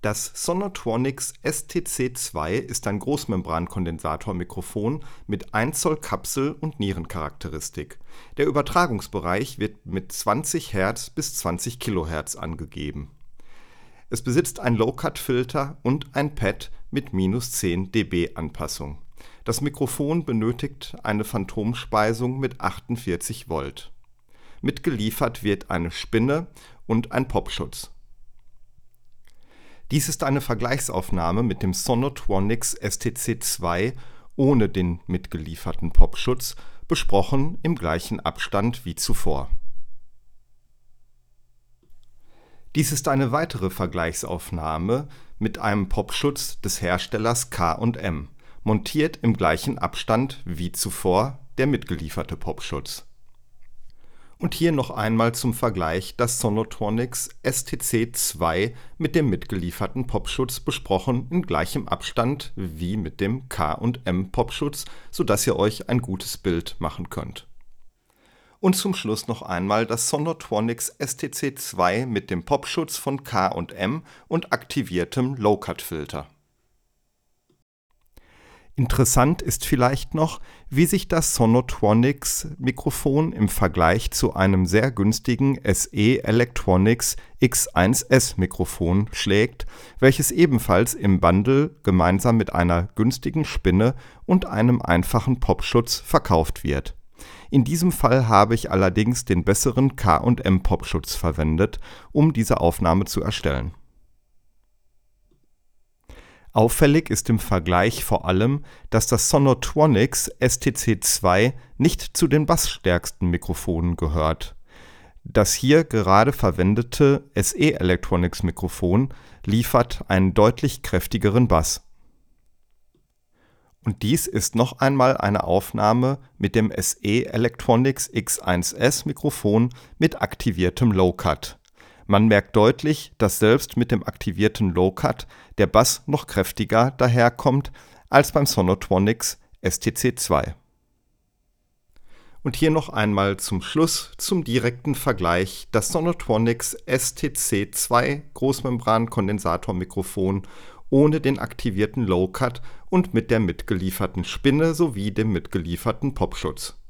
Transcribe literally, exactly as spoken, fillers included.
Das Sonotronics S T C zwei ist ein Großmembrankondensatormikrofon mit ein Zoll Kapsel und Nierencharakteristik. Der Übertragungsbereich wird mit zwanzig Hertz bis zwanzig Kilohertz angegeben. Es besitzt ein Low-Cut-Filter und ein Pad mit minus zehn dB Anpassung. Das Mikrofon benötigt eine Phantomspeisung mit achtundvierzig Volt. Mitgeliefert wird eine Spinne und ein Popschutz. Dies ist eine Vergleichsaufnahme mit dem Sonotronics S T C zwei ohne den mitgelieferten Popschutz, besprochen im gleichen Abstand wie zuvor. Dies ist eine weitere Vergleichsaufnahme mit einem Popschutz des Herstellers K und M, montiert im gleichen Abstand wie zuvor der mitgelieferte Popschutz. Und hier noch einmal zum Vergleich das Sonotronics S T C zwei mit dem mitgelieferten Popschutz, besprochen in gleichem Abstand wie mit dem K und M Popschutz, sodass ihr euch ein gutes Bild machen könnt. Und zum Schluss noch einmal das Sonotronics S T C zwei mit dem Popschutz von K und M und aktiviertem Low-Cut-Filter. Interessant ist vielleicht noch, wie sich das Sonotronics-Mikrofon im Vergleich zu einem sehr günstigen S E Electronics X eins S-Mikrofon schlägt, welches ebenfalls im Bundle gemeinsam mit einer günstigen Spinne und einem einfachen Popschutz verkauft wird. In diesem Fall habe ich allerdings den besseren K und M Popschutz verwendet, um diese Aufnahme zu erstellen. Auffällig ist im Vergleich vor allem, dass das Sonotronics S T C zwei nicht zu den bassstärksten Mikrofonen gehört. Das hier gerade verwendete S E Electronics Mikrofon liefert einen deutlich kräftigeren Bass. Und dies ist noch einmal eine Aufnahme mit dem S E Electronics X eins S Mikrofon mit aktiviertem Low-Cut. Man merkt deutlich, dass selbst mit dem aktivierten Low-Cut der Bass noch kräftiger daherkommt als beim Sonotronics S T C zwei. Und hier noch einmal zum Schluss zum direkten Vergleich das Sonotronics S T C zwei Großmembrankondensatormikrofon ohne den aktivierten Low-Cut und mit der mitgelieferten Spinne sowie dem mitgelieferten Popschutz.